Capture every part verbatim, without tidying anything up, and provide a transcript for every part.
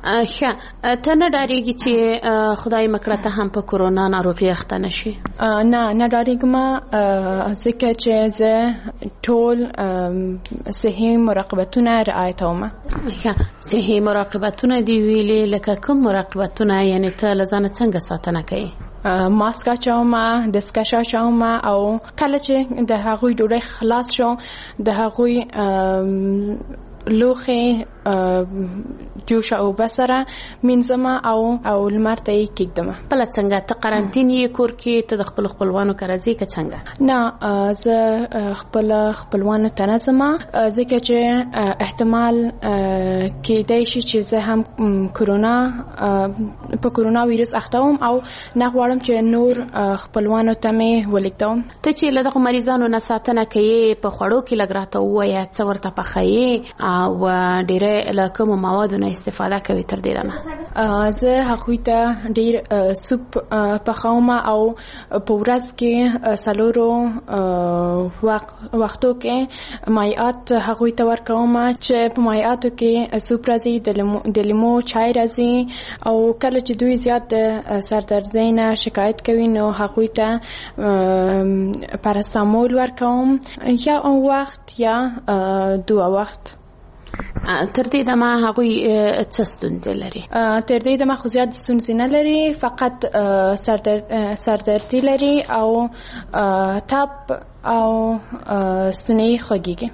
ښه ته نه ډارېږي چې خدای مکړه ته هم په کرونا ناروغي اخته نشي؟ نه نه ډارېږم ځکه چې زه ټول صحي مراقبتونه رعایتوم. ښه صحي مراقبتونه دي ویلې، لکه کوم مراقبتونه؟ یعنی ته له ځانه څنګه ساتنه کوي؟ ماسک اچوم، دستکش اچوم، او کله چې د هغوی ډوډۍ خلاص شو د هغوی لوښي جوش او بسره مینځم او او لمر ته یې کېږدم. بله څنګه ته قرنطین یې کور کې؟ ته د خپل خپلوانو کره ځې که څنګه؟ نه زه خپل خپلوانو ته نه ځم ځکه چې احتمال کېدی شي چې زه هم کرونا په کرونا ویروس اخته وم او نه غواړم چې نور خپلوانو ته مې ولېږدوم. ته چې له دغو مریضانو نه ساتنه کوې په خوړو کې لږ راته ووایه څه ورته پخوې او ډېری له کومو موادو نه استفاده کوي تر دې دمه؟ زه هغوی ته ډېر سوپ پخوم او په ورځ کې څلورو وختو کې مایعات هغوی ته ورکوم چې په مایعاتو کې سوپ راځي، د لیمو چای راځي او کله چې دوی زیات د سردردۍ نه شکایت کوي نو هغوی ته پاراسټامول ورکوم، یا اون وخت یا دوه وخت. تر دې دمه هغوی څه ستونزې لري؟ تر دې دمه خو زیات ستونزې نه لري، فقط سردردي لري او تب او ستونی خوږیږي.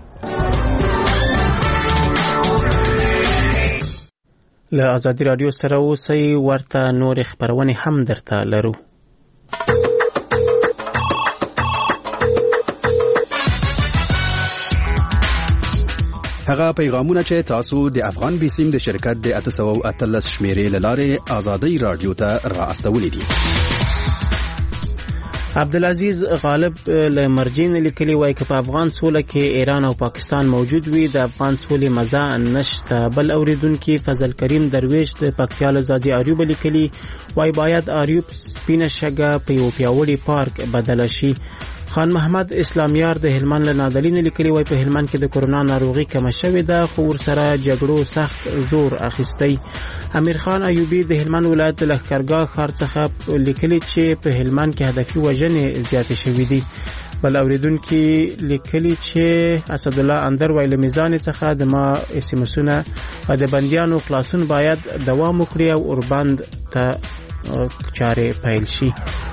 له ازادي رادیو سره اوسئ، ورته نور خبرونه هم درته لرو. هغه پیغامونه چې تاسو د افغان بیسیم د شرکت د اته سوه او اتلس شمیرې له لارې ازادي رادیو ته را استولې دي. عبدالعزیز غالب له مرجین لیکلي وای که په افغان سوله کې ایران او پاکستان موجود وي د افغان سولې مزه نشته. بل اوریدونکي فضل کریم درویش د پکتیا له زادي آریوب لیکلي وای باید آریوب سپینه شګه په یو پیاوړي پارک بدل شي. خان محمد اسلامیار د هلمند له نادلین لیکلي وای په هلمند کې د کرونا ناروغي کم شوې ده خو ورسره جګړو سخت زور اخیستی. امیر خان ایوبی د هلمند ولایت له لښکرګاه ښار څخه لیکلي چې په هلمند کې هدفي وژنې زیاتې شوې دي. بل اوریدونکي لیکلي چې اسد الله اندر وای له میزان څخه د ما اسمسونه او د بندیانو خلاصون باید دوام وکړي او اوربند ته چارې پیل شي.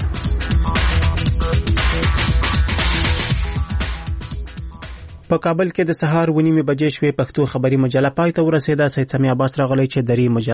په کابل کې د سهار ونیمې بجې شوې. پښتو خبري مجله پای ته ورسېده. سید سمیع عباس راغلی چې درې مجله